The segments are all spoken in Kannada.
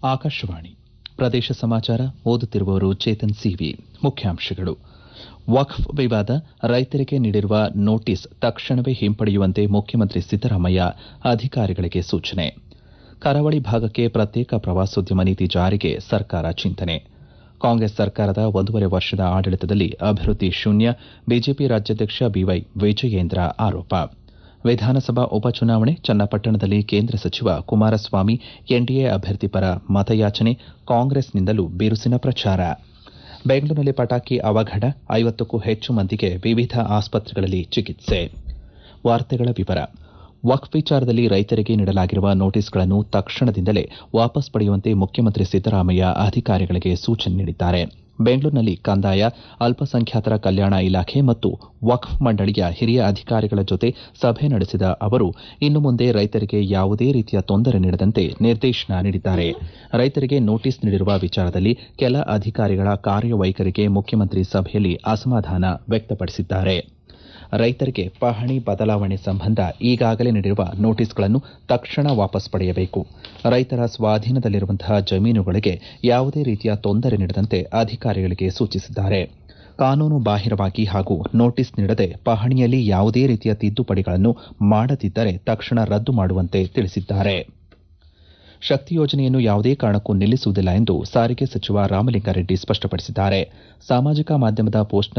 ಆಕಾಶವಾಣಿ ಪ್ರದೇಶ ಸಮಾಚಾರ ಓದುತ್ತಿರುವವರು ಚೇತನ್ ಸಿವಿ. ಮುಖ್ಯಾಂಶಗಳು. ವಕ್ಫ್ ವಿವಾದ, ರೈತರಿಗೆ ನೀಡಿರುವ ನೋಟಿಸ್ ತಕ್ಷಣವೇ ಹಿಂಪಡೆಯುವಂತೆ ಮುಖ್ಯಮಂತ್ರಿ ಸಿದ್ದರಾಮಯ್ಯ ಅಧಿಕಾರಿಗಳಿಗೆ ಸೂಚನೆ. ಕರಾವಳಿ ಭಾಗಕ್ಕೆ ಪ್ರತ್ಯೇಕ ಪ್ರವಾಸೋದ್ಯಮ ನೀತಿ ಜಾರಿಗೆ ಸರ್ಕಾರ ಚಿಂತನೆ. ಕಾಂಗ್ರೆಸ್ ಸರ್ಕಾರದ 1.5 ವರ್ಷದ ಆಡಳಿತದಲ್ಲಿ ಅಭಿವೃದ್ಧಿ ಶೂನ್ಯ, ಬಿಜೆಪಿ ರಾಜ್ಯಾಧ್ಯಕ್ಷ ಬಿವೈ ವಿಜಯೇಂದ್ರ ಆರೋಪ. ವಿಧಾನಸಭಾ ಉಪಚುನಾವಣೆ, ಚನ್ನಪಟ್ಟಣದಲ್ಲಿ ಕೇಂದ್ರ ಸಚಿವ ಕುಮಾರಸ್ವಾಮಿ ಎನ್ಡಿಎ ಅಭ್ಯರ್ಥಿ ಪರ ಮತಯಾಚನೆ, ಕಾಂಗ್ರೆಸ್ನಿಂದಲೂ ಬಿರುಸಿನ ಪ್ರಚಾರ. ಬೆಂಗಳೂರಿನಲ್ಲಿ ಪಟಾಕಿ ಅವಘಡ, 50ಕ್ಕೂ ಹೆಚ್ಚು ಮಂದಿಗೆ ವಿವಿಧ ಆಸ್ಪತ್ರೆಗಳಲ್ಲಿ ಚಿಕಿತ್ಸೆ. ವಾರ್ತೆಗಳ ವಿವರ. ವಕ್ಫ್ ವಿಚಾರದಲ್ಲಿ ರೈತರಿಗೆ ನೀಡಲಾಗಿರುವ ನೋಟಿಸ್ಗಳನ್ನು ತಕ್ಷಣದಿಂದಲೇ ವಾಪಸ್ ಪಡೆಯುವಂತೆ ಮುಖ್ಯಮಂತ್ರಿ ಸಿದ್ದರಾಮಯ್ಯ ಅಧಿಕಾರಿಗಳಿಗೆ ಸೂಚನೆ ನೀಡಿದ್ದಾರೆ. ಬೆಂಗಳೂರಿನಲ್ಲಿ ಕಂದಾಯ, ಅಲ್ಪಸಂಖ್ಯಾತರ ಕಲ್ಯಾಣ ಇಲಾಖೆ ಮತ್ತು ವಕ್ಫ್ ಮಂಡಳಿಯ ಹಿರಿಯ ಅಧಿಕಾರಿಗಳ ಜೊತೆ ಸಭೆ ನಡೆಸಿದ ಅವರು ಇನ್ನು ಮುಂದೆ ರೈತರಿಗೆ ಯಾವುದೇ ರೀತಿಯ ತೊಂದರೆ ನೀಡದಂತೆ ನಿರ್ದೇಶನ ನೀಡಿದ್ದಾರೆ. ರೈತರಿಗೆ ನೋಟಿಸ್ ನೀಡಿರುವ ವಿಚಾರದಲ್ಲಿ ಕೆಲ ಅಧಿಕಾರಿಗಳ ಕಾರ್ಯವೈಖರಿಗೆ ಮುಖ್ಯಮಂತ್ರಿ ಸಭೆಯಲ್ಲಿ ಅಸಮಾಧಾನ ವ್ಯಕ್ತಪಡಿಸಿದ್ದಾರೆ. ರೈತರಿಗೆ ಪಹಣಿ ಬದಲಾವಣೆ ಸಂಬಂಧ ಈಗಾಗಲೇ ನೀಡಿರುವ ನೋಟಿಸ್ಗಳನ್ನು ತಕ್ಷಣ ವಾಪಸ್ ಪಡೆಯಬೇಕು. ರೈತರ ಸ್ವಾಧೀನದಲ್ಲಿರುವಂತಹ ಜಮೀನುಗಳಿಗೆ ಯಾವುದೇ ರೀತಿಯ ತೊಂದರೆ ನೀಡದಂತೆ ಅಧಿಕಾರಿಗಳಿಗೆ ಸೂಚಿಸಿದ್ದಾರೆ. ಕಾನೂನು ಬಾಹಿರವಾಗಿ ಹಾಗೂ ನೋಟಿಸ್ ನೀಡದೆ ಪಹಣಿಯಲ್ಲಿ ಯಾವುದೇ ರೀತಿಯ ತಿದ್ದುಪಡಿಗಳನ್ನು ಮಾಡದಿದ್ದರೆ ತಕ್ಷಣ ರದ್ದು ಮಾಡುವಂತೆ ತಿಳಿಸಿದ್ದಾರೆ. ಶಕ್ತಿ ಯೋಜನೆಯನ್ನು ಯಾವುದೇ ಕಾರಣಕ್ಕೂ ನಿಲ್ಲಿಸುವುದಿಲ್ಲ ಎಂದು ಸಾರಿಗೆ ಸಚಿವ ರಾಮಲಿಂಗಾರೆಡ್ಡಿ ಸ್ಪಷ್ಟಪಡಿಸಿದ್ದಾರೆ. ಸಾಮಾಜಿಕ ಮಾಧ್ಯಮದ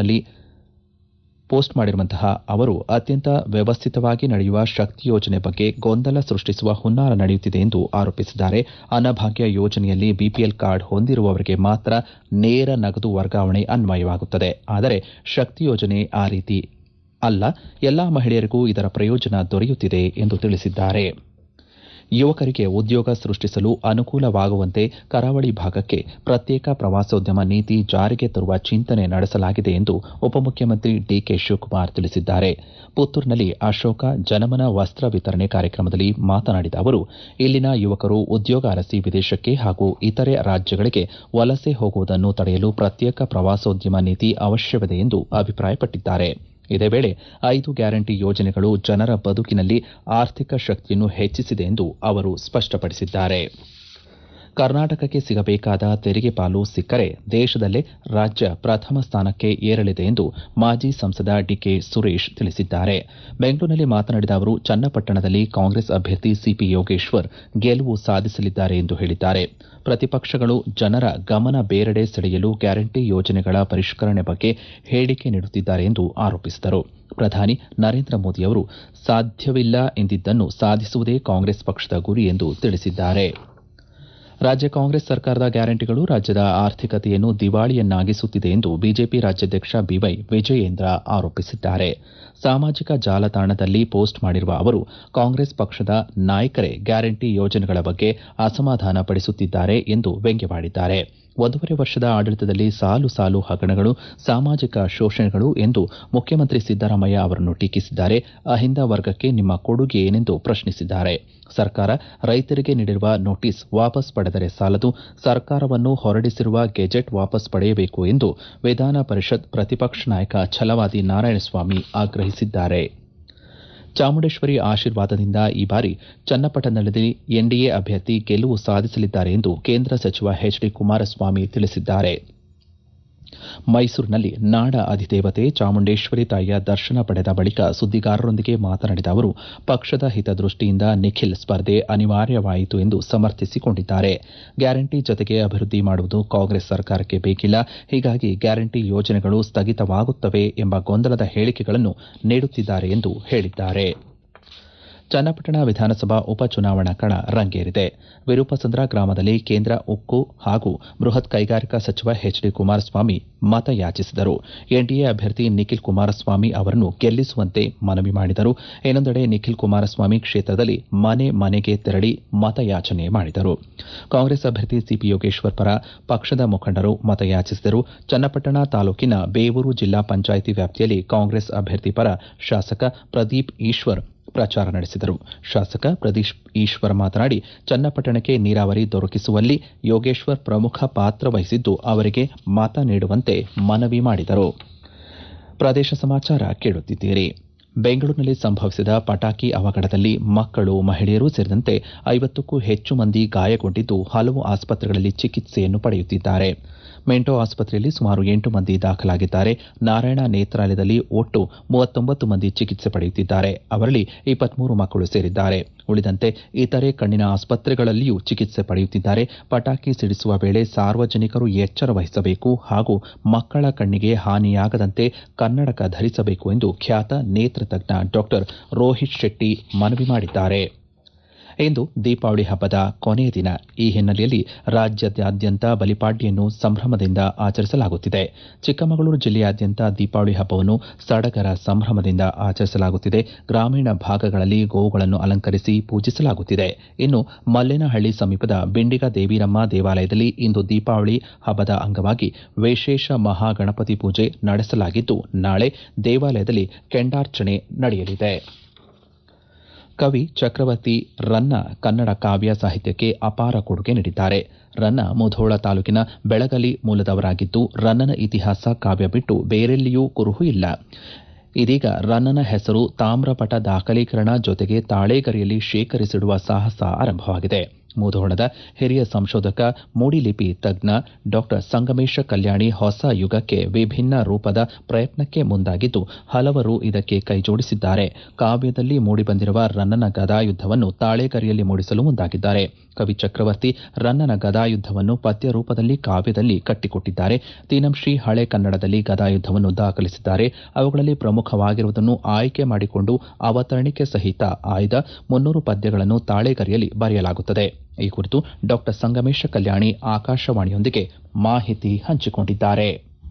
ಪೋಸ್ಟ್ ಮಾಡಿರುವಂತಹ ಅವರು ಅತ್ಯಂತ ವ್ಯವಸ್ಥಿತವಾಗಿ ನಡೆಯುವ ಶಕ್ತಿ ಯೋಜನೆ ಬಗ್ಗೆ ಗೊಂದಲ ಸೃಷ್ಟಿಸುವ ಹುನ್ನಾರ ನಡೆಯುತ್ತಿದೆ ಎಂದು ಆರೋಪಿಸಿದ್ದಾರೆ. ಅನ್ನಭಾಗ್ಯ ಯೋಜನೆಯಲ್ಲಿ ಬಿಪಿಎಲ್ ಕಾರ್ಡ್ ಹೊಂದಿರುವವರಿಗೆ ಮಾತ್ರ ನೇರ ನಗದು ವರ್ಗಾವಣೆ ಅನ್ವಯವಾಗುತ್ತದೆ. ಆದರೆ ಶಕ್ತಿ ಯೋಜನೆ ಆ ರೀತಿ ಅಲ್ಲ, ಎಲ್ಲಾ ಮಹಿಳೆಯರಿಗೂ ಇದರ ಪ್ರಯೋಜನ ದೊರೆಯುತ್ತಿದೆ ಎಂದು ತಿಳಿಸಿದ್ದಾರೆ. ಯುವಕರಿಗೆ ಉದ್ಯೋಗ ಸೃಷ್ಟಿಸಲು ಅನುಕೂಲವಾಗುವಂತೆ ಕರಾವಳಿ ಭಾಗಕ್ಕೆ ಪ್ರತ್ಯೇಕ ಪ್ರವಾಸೋದ್ಯಮ ನೀತಿ ಜಾರಿಗೆ ತರುವ ಚಿಂತನೆ ನಡೆಸಲಾಗಿದೆ ಎಂದು ಉಪಮುಖ್ಯಮಂತ್ರಿ ಡಿಕೆ ಶಿವಕುಮಾರ್ ತಿಳಿಸಿದ್ದಾರೆ. ಪುತ್ತೂರಿನಲ್ಲಿ ಅಶೋಕ ಜನಮನ ವಸ್ತ್ರ ವಿತರಣೆ ಕಾರ್ಯಕ್ರಮದಲ್ಲಿ ಮಾತನಾಡಿದ ಅವರು, ಇಲ್ಲಿನ ಯುವಕರು ಉದ್ಯೋಗ ಅರಸಿ ವಿದೇಶಕ್ಕೆ ಹಾಗೂ ಇತರೆ ರಾಜ್ಯಗಳಿಗೆ ವಲಸೆ ಹೋಗುವುದನ್ನು ತಡೆಯಲು ಪ್ರತ್ಯೇಕ ಪ್ರವಾಸೋದ್ಯಮ ನೀತಿ ಅವಶ್ಯವಿದೆ ಎಂದು ಅಭಿಪ್ರಾಯಪಟ್ಟಿದ್ದಾರೆ. ಇದೇ ವೇಳೆ 5 ಗ್ಯಾರಂಟಿ ಯೋಜನೆಗಳು ಜನರ ಬದುಕಿನಲ್ಲಿ ಆರ್ಥಿಕ ಶಕ್ತಿಯನ್ನು ಹೆಚ್ಚಿಸಿದೆ ಎಂದು ಅವರು ಸ್ಪಷ್ಟಪಡಿಸಿದ್ದಾರೆ. ಕರ್ನಾಟಕಕ್ಕೆ ಸಿಗಬೇಕಾದ ತೆರಿಗೆ ಪಾಲು ಸಿಕ್ಕರೆ ದೇಶದಲ್ಲೇ ರಾಜ್ಯ ಪ್ರಥಮ ಸ್ಥಾನಕ್ಕೆ ಏರಲಿದೆ ಎಂದು ಮಾಜಿ ಸಂಸದ ಡಿಕೆ ಸುರೇಶ್ ತಿಳಿಸಿದ್ದಾರೆ. ಬೆಂಗಳೂರಿನಲ್ಲಿ ಮಾತನಾಡಿದ ಅವರು, ಚನ್ನಪಟ್ಟಣದಲ್ಲಿ ಕಾಂಗ್ರೆಸ್ ಅಭ್ಯರ್ಥಿ ಸಿಪಿ ಯೋಗೇಶ್ವರ್ ಗೆಲುವು ಸಾಧಿಸಲಿದ್ದಾರೆ ಎಂದು ಹೇಳಿದ್ದಾರೆ. ಪ್ರತಿಪಕ್ಷಗಳು ಜನರ ಗಮನ ಬೇರೆಡೆ ಸೆಳೆಯಲು ಗ್ಯಾರಂಟಿ ಯೋಜನೆಗಳ ಪರಿಷ್ಕರಣೆ ಬಗ್ಗೆ ಹೇಳಿಕೆ ನೀಡುತ್ತಿದ್ದಾರೆ ಎಂದು ಆರೋಪಿಸಿದರು. ಪ್ರಧಾನಿ ನರೇಂದ್ರ ಮೋದಿ ಅವರು ಸಾಧ್ಯವಿಲ್ಲ ಎಂದಿದ್ದನ್ನು ಸಾಧಿಸುವುದೇ ಕಾಂಗ್ರೆಸ್ ಪಕ್ಷದ ಗುರಿ ಎಂದು ತಿಳಿಸಿದ್ದಾರೆ. ರಾಜ್ಯ ಕಾಂಗ್ರೆಸ್ ಸರ್ಕಾರದ ಗ್ಯಾರಂಟಿಗಳು ರಾಜ್ಯದ ಆರ್ಥಿಕತೆಯನ್ನು ದಿವಾಳಿಯನ್ನಾಗಿಸುತ್ತಿದೆ ಎಂದು ಬಿಜೆಪಿ ರಾಜ್ಯಾಧ್ಯಕ್ಷ ಬಿವೈ ವಿಜಯೇಂದ್ರ ಆರೋಪಿಸಿದ್ದಾರೆ. ಸಾಮಾಜಿಕ ಜಾಲತಾಣದಲ್ಲಿ ಪೋಸ್ಟ್ ಮಾಡಿರುವ ಅವರು, ಕಾಂಗ್ರೆಸ್ ಪಕ್ಷದ ನಾಯಕರೇ ಗ್ಯಾರಂಟಿ ಯೋಜನೆಗಳ ಬಗ್ಗೆ ಅಸಮಾಧಾನ ಪಡಿಸುತ್ತಿದ್ದಾರೆ ಎಂದು ವ್ಯಂಗ್ಯವಾಡಿದ್ದಾರೆ. 1.5 ವರ್ಷದ ಆಡಳಿತದಲ್ಲಿ ಸಾಲು ಸಾಲು ಹಗರಣಗಳು, ಸಾಮಾಜಿಕ ಶೋಷಣೆಗಳು ಎಂದು ಮುಖ್ಯಮಂತ್ರಿ ಸಿದ್ದರಾಮಯ್ಯ ಅವರನ್ನು ಟೀಕಿಸಿದ್ದಾರೆ. ಅಹಿಂದ ವರ್ಗಕ್ಕೆ ನಿಮ್ಮ ಕೊಡುಗೆ ಏನೆಂದು ಪ್ರಶ್ನಿಸಿದ್ದಾರೆ. ಸರ್ಕಾರ ರೈತರಿಗೆ ನೀಡಿರುವ ನೋಟಿಸ್ ವಾಪಸ್ ಪಡೆದರೆ ಸಾಲದು, ಸರ್ಕಾರವನ್ನು ಹೊರಡಿಸಿರುವ ಗೆಜೆಟ್ ವಾಪಸ್ ಪಡೆಯಬೇಕು ಎಂದು ವಿಧಾನ ಪರಿಷತ್ ಪ್ರತಿಪಕ್ಷ ನಾಯಕ ಛಲವಾದಿ ನಾರಾಯಣಸ್ವಾಮಿ ಆಗ್ರಹಿಸಿದ್ದಾರೆ. ಚಾಮುಂಡೇಶ್ವರಿ ಆಶೀರ್ವಾದದಿಂದ ಈ ಬಾರಿ ಚನ್ನಪಟ್ಟಣದಲ್ಲಿ ಎನ್ಡಿಎ ಅಭ್ಯರ್ಥಿ ಗೆಲುವು ಸಾಧಿಸಲಿದ್ದಾರೆ ಎಂದು ಕೇಂದ್ರ ಸಚಿವ ಎಚ್.ಡಿ. ಕುಮಾರಸ್ವಾಮಿ ತಿಳಿಸಿದ್ದಾರೆ. ಮೈಸೂರಿನಲ್ಲಿ ನಾಡ ಅಧಿದೇವತೆ ಚಾಮುಂಡೇಶ್ವರಿ ತಾಯಿಯ ದರ್ಶನ ಪಡೆದ ಬಳಿಕ ಸುದ್ದಿಗಾರರೊಂದಿಗೆ ಮಾತನಾಡಿದ ಅವರು, ಪಕ್ಷದ ಹಿತದೃಷ್ಟಿಯಿಂದ ನಿಖಿಲ್ ಸ್ಪರ್ಧೆ ಅನಿವಾರ್ಯವಾಯಿತು ಎಂದು ಸಮರ್ಥಿಸಿಕೊಂಡಿದ್ದಾರೆ. ಗ್ಯಾರಂಟಿ ಜತೆಗೆ ಅಭಿವೃದ್ಧಿ ಮಾಡುವುದು ಕಾಂಗ್ರೆಸ್ ಸರ್ಕಾರಕ್ಕೆ ಬೇಕಿಲ್ಲ, ಹೀಗಾಗಿ ಗ್ಯಾರಂಟಿ ಯೋಜನೆಗಳು ಸ್ಥಗಿತವಾಗುತ್ತವೆ ಎಂಬ ಗೊಂದಲದ ಹೇಳಿಕೆಗಳನ್ನು ನೀಡುತ್ತಿದ್ದಾರೆ ಎಂದು ಹೇಳಿದ್ದಾರೆ. ಚನ್ನಪಟ್ಟಣ ವಿಧಾನಸಭಾ ಉಪಚುನಾವಣಾ ಕಣ ರಂಗೇರಿದೆ. ವಿರೂಪಸಂದ್ರ ಗ್ರಾಮದಲ್ಲಿ ಕೇಂದ್ರ ಉಕ್ಕು ಹಾಗೂ ಬೃಹತ್ ಕೈಗಾರಿಕಾ ಸಚಿವ ಎಚ್.ಡಿ. ಕುಮಾರಸ್ವಾಮಿ ಮತಯಾಚಿಸಿದರು. ಎನ್ಡಿಎ ಅಭ್ಯರ್ಥಿ ನಿಖಿಲ್ ಕುಮಾರಸ್ವಾಮಿ ಅವರನ್ನು ಗೆಲ್ಲಿಸುವಂತೆ ಮನವಿ ಮಾಡಿದರು. ಇನ್ನೊಂದೆಡೆ ನಿಖಿಲ್ ಕುಮಾರಸ್ವಾಮಿ ಕ್ಷೇತ್ರದಲ್ಲಿ ಮನೆ ಮನೆಗೆ ತೆರಳಿ ಮತಯಾಚನೆ ಮಾಡಿದರು. ಕಾಂಗ್ರೆಸ್ ಅಭ್ಯರ್ಥಿ ಸಿಪಿ ಯೋಗೇಶ್ವರ್ ಪರ ಪಕ್ಷದ ಮುಖಂಡರು ಮತಯಾಚಿಸಿದರು. ಚನ್ನಪಟ್ಟಣ ತಾಲೂಕಿನ ಬೇವೂರು ಜಿಲ್ಲಾ ಪಂಚಾಯಿತಿ ವ್ಯಾಪ್ತಿಯಲ್ಲಿ ಕಾಂಗ್ರೆಸ್ ಅಭ್ಯರ್ಥಿ ಪರ ಶಾಸಕ ಪ್ರದೀಪ್ ಈಶ್ವರ್ ಪ್ರಚಾರ ನಡೆಸಿದರು. ಶಾಸಕ ಪ್ರದೀಪ್ ಈಶ್ವರ್ ಮಾತನಾಡಿ, ಚನ್ನಪಟ್ಟಣಕ್ಕೆ ನೀರಾವರಿ ದೊರಕಿಸುವಲ್ಲಿ ಯೋಗೇಶ್ವರ್ ಪ್ರಮುಖ ಪಾತ್ರ ವಹಿಸಿದ್ದು ಅವರಿಗೆ ಮತ ನೀಡುವಂತೆ ಮನವಿ ಮಾಡಿದರು. ಪ್ರದೇಶ ಸಮಾಚಾರ ಕೇಳುತ್ತಿದ್ದೀರಿ. ಬೆಂಗಳೂರಿನಲ್ಲಿ ಸಂಭವಿಸಿದ ಪಟಾಕಿ ಅವಘಡದಲ್ಲಿ ಮಕ್ಕಳು, ಮಹಿಳೆಯರು ಸೇರಿದಂತೆ 50ಕ್ಕೂ ಹೆಚ್ಚು ಮಂದಿ ಗಾಯಗೊಂಡಿದ್ದು ಹಲವು ಆಸ್ಪತ್ರೆಗಳಲ್ಲಿ ಚಿಕಿತ್ಸೆಯನ್ನು ಪಡೆಯುತ್ತಿದ್ದಾರೆ. ಮೆಂಟೋ ಆಸ್ಪತ್ರೆಯಲ್ಲಿ ಸುಮಾರು 8 ಮಂದಿ ದಾಖಲಾಗಿದ್ದಾರೆ. ನಾರಾಯಣ ನೇತ್ರಾಲಯದಲ್ಲಿ ಒಟ್ಟು 39 ಮಂದಿ ಚಿಕಿತ್ಸೆ ಪಡೆಯುತ್ತಿದ್ದಾರೆ. ಅವರಲ್ಲಿ 23 ಮಕ್ಕಳು ಸೇರಿದ್ದಾರೆ. ಉಳಿದಂತೆ ಇತರೆ ಕಣ್ಣಿನ ಆಸ್ಪತ್ರೆಗಳಲ್ಲಿಯೂ ಚಿಕಿತ್ಸೆ ಪಡೆಯುತ್ತಿದ್ದಾರೆ. ಪಟಾಕಿ ಸಿಡಿಸುವ ವೇಳೆ ಸಾರ್ವಜನಿಕರು ಎಚ್ಚರ ವಹಿಸಬೇಕು ಹಾಗೂ ಮಕ್ಕಳ ಕಣ್ಣಿಗೆ ಹಾನಿಯಾಗದಂತೆ ಕನ್ನಡಕ ಧರಿಸಬೇಕು ಎಂದು ಖ್ಯಾತ ನೇತ್ರತಜ್ಞ ಡಾ ರೋಹಿತ್ ಶೆಟ್ಟಿ ಮನವಿ ಮಾಡಿದ್ದಾರೆ. ಇಂದು ದೀಪಾವಳಿ ಹಬ್ಬದ ಕೊನೆಯ ದಿನ. ಈ ಹಿನ್ನೆಲೆಯಲ್ಲಿ ರಾಜ್ಯಾದ್ಯಂತ ಬಲಿಪಾಡ್ಯವನ್ನು ಸಂಭ್ರಮದಿಂದ ಆಚರಿಸಲಾಗುತ್ತಿದೆ. ಚಿಕ್ಕಮಗಳೂರು ಜಿಲ್ಲೆಯಾದ್ಯಂತ ದೀಪಾವಳಿ ಹಬ್ಬವನ್ನು ಸಡಗರ ಸಂಭ್ರಮದಿಂದ ಆಚರಿಸಲಾಗುತ್ತಿದೆ. ಗ್ರಾಮೀಣ ಭಾಗಗಳಲ್ಲಿ ಗೋವುಗಳನ್ನು ಅಲಂಕರಿಸಿ ಪೂಜಿಸಲಾಗುತ್ತಿದೆ. ಇನ್ನು ಮಲ್ಲೇನಹಳ್ಳಿ ಸಮೀಪದ ಬಿಂಡಿಗ ದೇವೀರಮ್ಮ ದೇವಾಲಯದಲ್ಲಿ ಇಂದು ದೀಪಾವಳಿ ಹಬ್ಬದ ಅಂಗವಾಗಿ ವಿಶೇಷ ಮಹಾಗಣಪತಿ ಪೂಜೆ ನಡೆಸಲಾಗಿದ್ದು ನಾಳೆ ದೇವಾಲಯದಲ್ಲಿ ಕೆಂಡಾರ್ಚನೆ ನಡೆಯಲಿದೆ. ಕವಿ ಚಕ್ರವರ್ತಿ ರನ್ನ ಕನ್ನಡ ಕಾವ್ಯ ಸಾಹಿತ್ಯಕ್ಕೆ ಅಪಾರ ಕೊಡುಗೆ ನೀಡಿದ್ದಾರೆ. ರನ್ನ ಮುಧೋಳ ತಾಲೂಕಿನ ಬೆಳಗಲಿ ಮೂಲದವರಾಗಿದ್ದು ರನ್ನನ ಇತಿಹಾಸ ಕಾವ್ಯ ಬಿಟ್ಟು ಬೇರೆಲ್ಲಿಯೂ ಕುರುಹು ಇಲ್ಲ. ಇದೀಗ ರನ್ನನ ಹೆಸರು ತಾಮ್ರಪಟ ದಾಖಲೀಕರಣ ಜೊತೆಗೆ ತಾಳೆಗರಿಯಲ್ಲಿ ಶೇಖರಿಸಿಡುವ ಸಾಹಸ ಆರಂಭವಾಗಿದೆ. ಮುಧೋಳದ ಹಿರಿಯ ಸಂಶೋಧಕ ಮೂಡಿಲಿಪಿ ತಜ್ಞ ಡಾ ಸಂಗಮೇಶ ಕಲ್ಯಾಣಿ ಹೊಸ ಯುಗಕ್ಕೆ ವಿಭಿನ್ನ ರೂಪದ ಪ್ರಯತ್ನಕ್ಕೆ ಮುಂದಾಗಿದ್ದು ಹಲವರು ಇದಕ್ಕೆ ಕೈಜೋಡಿಸಿದ್ದಾರೆ. ಕಾವ್ಯದಲ್ಲಿ ಮೂಡಿಬಂದಿರುವ ರನ್ನನ ಗದಾಯುದ್ಧವನ್ನು ತಾಳೆಗರಿಯಲ್ಲಿ ಮೂಡಿಸಲು ಮುಂದಾಗಿದ್ದಾರೆ. ಕವಿ ಚಕ್ರವರ್ತಿ ರನ್ನನ ಗದಾಯುದ್ಧವನ್ನು ಪದ್ಯ ರೂಪದಲ್ಲಿ ಕಾವ್ಯದಲ್ಲಿ ಕಟ್ಟಿಕೊಟ್ಟಿದ್ದಾರೆ. ತೀನಂಶ್ರೀ ಹಳೆ ಕನ್ನಡದಲ್ಲಿ ಗದಾಯುದ್ಧವನ್ನು ದಾಖಲಿಸಿದ್ದಾರೆ. ಅವುಗಳಲ್ಲಿ ಪ್ರಮುಖವಾಗಿರುವುದನ್ನು ಆಯ್ಕೆ ಮಾಡಿಕೊಂಡು ಅವತರಣಿಕೆ ಸಹಿತ ಆಯ್ದ 300 ಪದ್ಯಗಳನ್ನು ತಾಳೆಗರಿಯಲ್ಲಿ ಬರೆಯಲಾಗುತ್ತದೆ. ಈ ಕುರಿತು ಡಾ ಸಂಗಮೇಶ ಕಲ್ಯಾಣಿ ಆಕಾಶವಾಣಿಯೊಂದಿಗೆ ಮಾಹಿತಿ ಹಂಚಿಕೊಂಡಿದ್ದಾರೆ.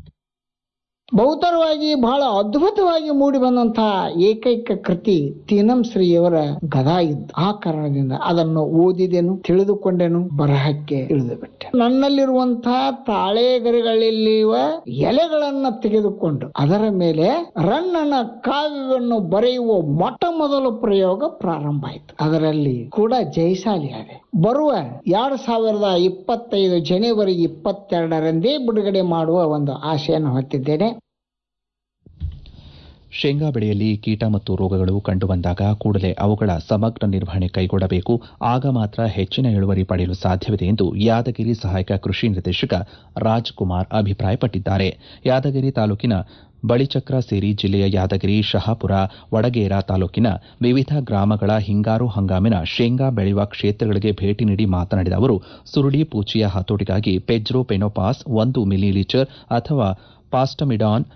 ಬಹುತರವಾಗಿ ಬಹಳ ಅದ್ಭುತವಾಗಿ ಮೂಡಿ ಬಂದಂತಹ ಏಕೈಕ ಕೃತಿ ತೀನಂಶ್ರೀಯವರ ಗದಾಯುದ್ಧ. ಆ ಕಾರಣದಿಂದ ಅದನ್ನು ಓದಿದೆನು, ತಿಳಿದುಕೊಂಡೆನು, ಬರಹಕ್ಕೆ ಇಳಿದು ಬಿಟ್ಟೆ. ನನ್ನಲ್ಲಿರುವಂತಹ ತಾಳೆಗರಿಗಳಲ್ಲಿರುವ ಎಲೆಗಳನ್ನ ತೆಗೆದುಕೊಂಡು ಅದರ ಮೇಲೆ ರನ್ನನ ಕಾವ್ಯವನ್ನು ಬರೆಯುವ ಮೊಟ್ಟ ಮೊದಲ ಪ್ರಯೋಗ ಪ್ರಾರಂಭ ಆಯಿತು. ಅದರಲ್ಲಿ ಕೂಡ ಜಯಶಾಲಿಯಾದೆ. ಬರುವ 2025 ಜನವರಿ 22ರಂದೇ ಬಿಡುಗಡೆ ಮಾಡುವ ಒಂದು ಆಶೆಯನ್ನು ಹೊತ್ತಿದ್ದೇನೆ. ಶೇಂಗಾ ಬೆಳೆಯಲ್ಲಿ ಕೀಟ ಮತ್ತು ರೋಗಗಳು ಕಂಡುಬಂದಾಗ ಕೂಡಲೇ ಅವುಗಳ ಸಮಗ್ರ ನಿರ್ವಹಣೆ ಕೈಗೊಳ್ಳಬೇಕು. ಆಗ ಮಾತ್ರ ಹೆಚ್ಚಿನ ಇಳುವರಿ ಪಡೆಯಲು ಸಾಧ್ಯವಿದೆ ಎಂದು ಯಾದಗಿರಿ ಸಹಾಯಕ ಕೃಷಿ ನಿರ್ದೇಶಕ ರಾಜ್ಕುಮಾರ್ ಅಭಿಪ್ರಾಯಪಟ್ಟಿದ್ದಾರೆ. ಯಾದಗಿರಿ ತಾಲೂಕಿನ ಬಳಿಚಕ್ರ ಸೇರಿ ಜಿಲ್ಲೆಯ ಯಾದಗಿರಿ, ಶಹಾಪುರ, ವಡಗೇರ ತಾಲೂಕಿನ ವಿವಿಧ ಗ್ರಾಮಗಳ ಹಿಂಗಾರು ಹಂಗಾಮಿನ ಶೇಂಗಾ ಬೆಳೆಯುವ ಕ್ಷೇತ್ರಗಳಿಗೆ ಭೇಟಿ ನೀಡಿ ಮಾತನಾಡಿದ ಅವರು, ಸುರುಳಿ ಪೂಚಿಯ ಹತೋಟಿಗಾಗಿ ಪೆಜ್ರೋಪೆನೋಪಾಸ್ 1 ಮಿಲಿಲೀಟರ್ ಅಥವಾ ಪಾಸ್ಟಮಿಡಾನ್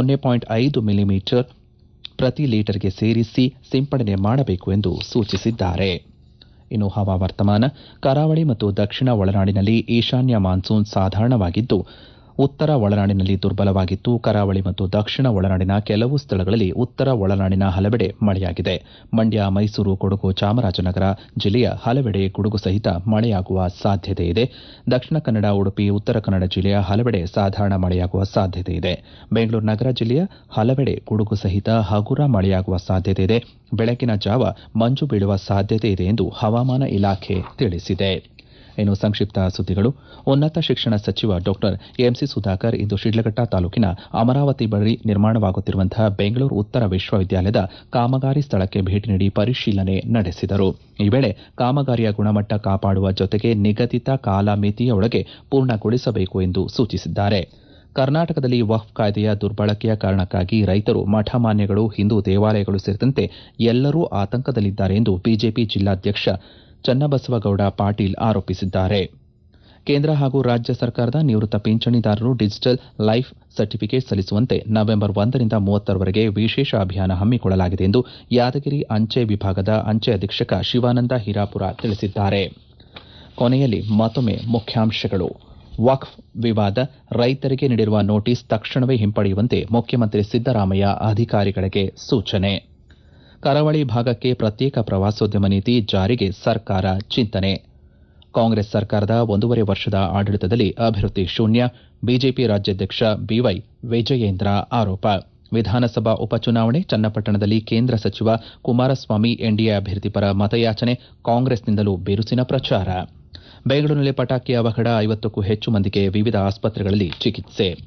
0.5 ಮಿಲಿಮೀಟರ್ ಪ್ರತಿ ಲೀಟರ್ಗೆ ಸೇರಿಸಿ ಸಿಂಪಡಣೆ ಮಾಡಬೇಕು ಎಂದು ಸೂಚಿಸಿದ್ದಾರೆ. ಇನ್ನು ಹವಾವರ್ತಮಾನ. ಕರಾವಳಿ ಮತ್ತು ದಕ್ಷಿಣ ಒಳನಾಡಿನಲ್ಲಿ ಈಶಾನ್ಯ ಮಾನ್ಸೂನ್ ಸಾಧಾರಣವಾಗಿದ್ದು ಉತ್ತರ ಒಳನಾಡಿನಲ್ಲಿ ದುರ್ಬಲವಾಗಿತ್ತು. ಕರಾವಳಿ ಮತ್ತು ದಕ್ಷಿಣ ಒಳನಾಡಿನ ಕೆಲವು ಸ್ಥಳಗಳಲ್ಲಿ ಉತ್ತರ ಒಳನಾಡಿನ ಹಲವೆಡೆ ಮಳೆಯಾಗಿದೆ. ಮಂಡ್ಯ, ಮೈಸೂರು, ಕೊಡಗು, ಚಾಮರಾಜನಗರ ಜಿಲ್ಲೆಯ ಹಲವೆಡೆ ಗುಡುಗು ಸಹಿತ ಮಳೆಯಾಗುವ ಸಾಧ್ಯತೆ ಇದೆ. ದಕ್ಷಿಣ ಕನ್ನಡ, ಉಡುಪಿ, ಉತ್ತರ ಕನ್ನಡ ಜಿಲ್ಲೆಯ ಹಲವೆಡೆ ಸಾಧಾರಣ ಮಳೆಯಾಗುವ ಸಾಧ್ಯತೆ ಇದೆ. ಬೆಂಗಳೂರು ನಗರ ಜಿಲ್ಲೆಯ ಹಲವೆಡೆ ಗುಡುಗು ಸಹಿತ ಹಗುರ ಮಳೆಯಾಗುವ ಸಾಧ್ಯತೆ ಇದೆ. ಬೆಳಗಿನ ಜಾವ ಮಂಜು ಬೀಳುವ ಸಾಧ್ಯತೆ ಇದೆ ಎಂದು ಹವಾಮಾನ ಇಲಾಖೆ ತಿಳಿಸಿದೆ. ಇನ್ನು ಸಂಕ್ಷಿಪ್ತ ಸುದ್ದಿಗಳು. ಉನ್ನತ ಶಿಕ್ಷಣ ಸಚಿವ ಡಾ ಎಂಸಿ ಸುಧಾಕರ್ ಇಂದು ಶಿಡ್ಲಘಟ್ಟ ತಾಲೂಕಿನ ಅಮರಾವತಿ ಬಳಿ ನಿರ್ಮಾಣವಾಗುತ್ತಿರುವಂತಹ ಬೆಂಗಳೂರು ಉತ್ತರ ವಿಶ್ವವಿದ್ಯಾಲಯದ ಕಾಮಗಾರಿ ಸ್ಥಳಕ್ಕೆ ಭೇಟಿ ನೀಡಿ ಪರಿಶೀಲನೆ ನಡೆಸಿದರು. ಈ ವೇಳೆ ಕಾಮಗಾರಿಯ ಗುಣಮಟ್ಟ ಕಾಪಾಡುವ ಜೊತೆಗೆ ನಿಗದಿತ ಕಾಲಮಿತಿಯೊಳಗೆ ಪೂರ್ಣಗೊಳಿಸಬೇಕು ಎಂದು ಸೂಚಿಸಿದ್ದಾರೆ. ಕರ್ನಾಟಕದಲ್ಲಿ ವಕ್ಫ್ ಕಾಯ್ದೆಯ ದುರ್ಬಳಕೆಯ ಕಾರಣಕ್ಕಾಗಿ ರೈತರು, ಮಠಮಾನ್ಯಗಳು, ಹಿಂದೂ ದೇವಾಲಯಗಳು ಸೇರಿದಂತೆ ಎಲ್ಲರೂ ಆತಂಕದಲ್ಲಿದ್ದಾರೆ ಎಂದು ಬಿಜೆಪಿ ಜಿಲ್ಲಾಧ್ಯಕ್ಷ ಚನ್ನಬಸವಗೌಡ ಪಾಟೀಲ್ ಆರೋಪಿಸಿದ್ದಾರೆ. ಕೇಂದ್ರ ಹಾಗೂ ರಾಜ್ಯ ಸರ್ಕಾರದ ನಿವೃತ್ತ ಪಿಂಚಣಿದಾರರು ಡಿಜಿಟಲ್ ಲೈಫ್ ಸರ್ಟಿಫಿಕೇಟ್ ಸಲ್ಲಿಸುವಂತೆ ನವೆಂಬರ್ 1ರಿಂದ 30ರವರೆಗೆ ವಿಶೇಷ ಅಭಿಯಾನ ಹಮ್ಮಿಕೊಳ್ಳಲಾಗಿದೆ ಎಂದು ಯಾದಗಿರಿ ಅಂಚೆ ವಿಭಾಗದ ಅಂಚೆ ಅಧೀಕ್ಷಕ ಶಿವಾನಂದ ಹೀರಾಪುರ ತಿಳಿಸಿದ್ದಾರೆ. ಕೊನೆಯಲ್ಲಿ ಮತ್ತೊಮ್ಮೆ ಮುಖ್ಯಾಂಶಗಳು. ವಕ್ಫ್ ವಿವಾದ, ರೈತರಿಗೆ ನೀಡಿರುವ ನೋಟಿಸ್ ತಕ್ಷಣವೇ ಹಿಂಪಡೆಯುವಂತೆ ಮುಖ್ಯಮಂತ್ರಿ ಸಿದ್ದರಾಮಯ್ಯ ಅಧಿಕಾರಿಗಳಿಗೆ ಸೂಚನೆ. ಕರಾವಳಿ ಭಾಗಕ್ಕೆ ಪ್ರತ್ಯೇಕ ಪ್ರವಾಸೋದ್ಯಮ ನೀತಿ ಜಾರಿಗೆ ಸರ್ಕಾರ ಚಿಂತನೆ. ಕಾಂಗ್ರೆಸ್ ಸರ್ಕಾರದ 1.5 ವರ್ಷದ ಆಡಳಿತದಲ್ಲಿ ಅಭಿವೃದ್ಧಿ ಶೂನ್ಯ. ಬಿಜೆಪಿ ರಾಜ್ಯಾಧ್ಯಕ್ಷ ಬಿವೈ ವಿಜಯೇಂದ್ರ ಆರೋಪ. ವಿಧಾನಸಭಾ ಉಪಚುನಾವಣೆ ಚನ್ನಪಟ್ಟಣದಲ್ಲಿ ಕೇಂದ್ರ ಸಚಿವ ಕುಮಾರಸ್ವಾಮಿ ಎನ್ಡಿಎ ಅಭ್ಯರ್ಥಿ ಪರ ಮತಯಾಚನೆ. ಕಾಂಗ್ರೆಸ್ನಿಂದಲೂ ಬಿರುಸಿನ ಪ್ರಚಾರ. ಬೆಂಗಳೂರಿನಲ್ಲಿ ಪಟಾಕಿ ಅವಘಡ, 50ಕ್ಕೂ ಹೆಚ್ಚು ಮಂದಿಗೆ ವಿವಿಧ ಆಸ್ಪತ್ರೆಗಳಲ್ಲಿ ಚಿಕಿತ್ಸೆ.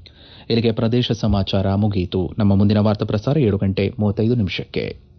ಇಲ್ಲಿಗೆ ಪ್ರದೇಶ ಸಮಾಚಾರ ಮುಗಿಯಿತು. ನಮ್ಮ ಮುಂದಿನ ವಾರ್ತಾ ಪ್ರಸಾರ 7:35 ನಿಮಿಷಕ್ಕೆ.